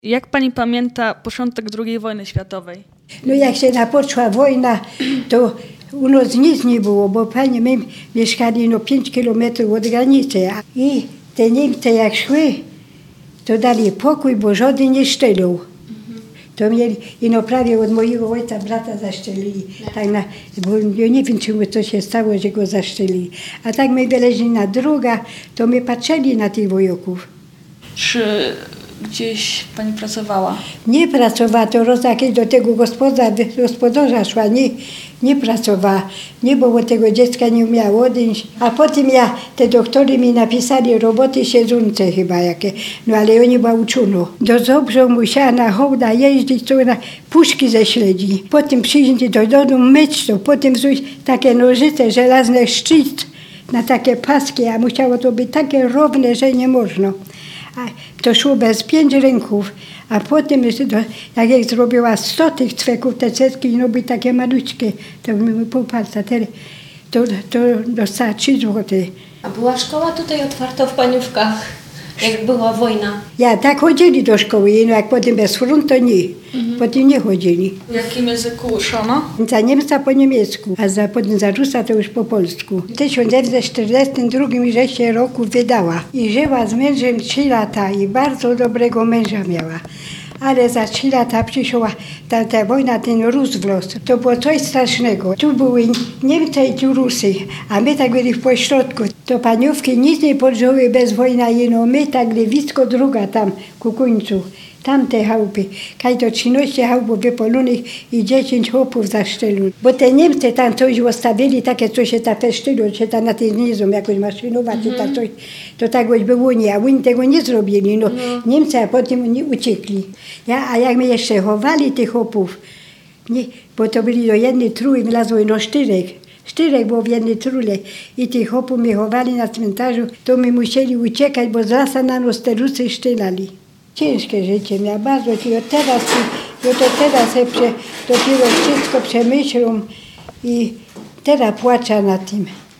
Jak pani pamięta początek II wojny światowej? No jak się napoczęła wojna, to u nas nic nie było, bo pani, my mieszkali 5 kilometrów od granicy. I te Niemcy jak szły, to dali pokój, bo żaden nie szczelił. To mieli, prawie od mojego ojca brata zaszczelili. Tak bo ja nie wiem, czemu to się stało, że go zaszczelili. A tak my wyleźli na druga, to my patrzyli na tych wojaków. Czy gdzieś pani pracowała? Nie pracowała, to raz jakieś do tego gospodarza szła, nie pracowała. Nie, bo tego dziecka nie umiała odejść. A potem te doktory mi napisali roboty siedzące chyba jakie. No ale oni była uczono. Do Zabrza musiała na hołda jeździć, to na puszki ze śledzi. Potem przyjść do domu, myć to, potem wziąć takie nożyce, żelazne szczyt na takie paski, a musiało to być takie równe, że nie można. A to szło bez 5 ręków, a potem, jak zrobiła 100 tych cweków, te cetki, no by takie maluczkie, to mi pół palca, to dostała 3 złote. A była szkoła tutaj otwarta w Paniówkach, jak była wojna? Ja tak chodzili do szkoły, no jak potem bez frontu to nie. Potem nie chodzili. W jakim języku uszono? Za Niemca po niemiecku, a potem za Rusa to już po polsku. W 1942 września roku wydała i żyła z mężem 3 lata i bardzo dobrego męża miała. Ale za 3 lata przyszła ta wojna, ten Rus w los. To było coś strasznego. Tu były Niemcy i tu Rusy, a my tak byli w pośrodku. To Paniówki nic nie podżyły bez wojny, no my tak Lewicko druga tam ku końcu. Tamte chałupy, kaj to 13 chałupów wypalonych i 10 chłopów zaszczelił. Bo te Niemcy tam coś ostawili, takie co się ta feszczyło, się tam na tej nizą jakoś maszynować, coś, to tak było nie, a oni tego nie zrobili. No. Niemcy, a potem oni uciekli. A jak my jeszcze chowali tych chłopów, nie, bo to byli do jednej trój, wlazło no 4. 4 było w jednej trule i tych chłopów my chowali na cmentarzu, to my musieli uciekać, bo z lasa na nas te Rusy szczelali. Ciężkie życie miała bardzo, teraz dopiero wszystko przemyślą i teraz płaczę nad tym.